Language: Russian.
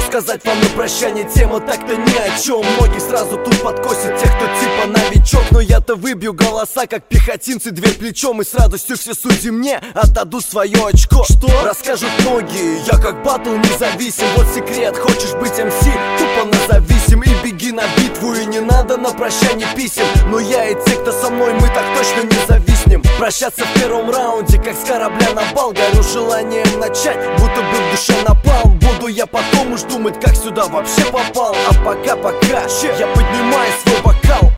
сказать вам на прощание, тема так-то ни о чем. Многих сразу тут подкосят тех, кто типа новичок. Но я-то выбью голоса, как пехотинцы, дверь плечом. И с радостью все судьи мне отдадут свое очко. Что? Расскажут многие, я как батл независим. Вот секрет, хочешь быть МС, тупо назовисим. И беги на битву, и не надо на прощание писем. Но я и те, кто со мной, мы так точно не зависнем. Прощаться в первом раунде, как с корабля на бал. Горю желанием начать, будто бы в душе напалм. Буду я потом уж думать, как сюда вообще попал. А пока-пока я поднимаю свой бокал.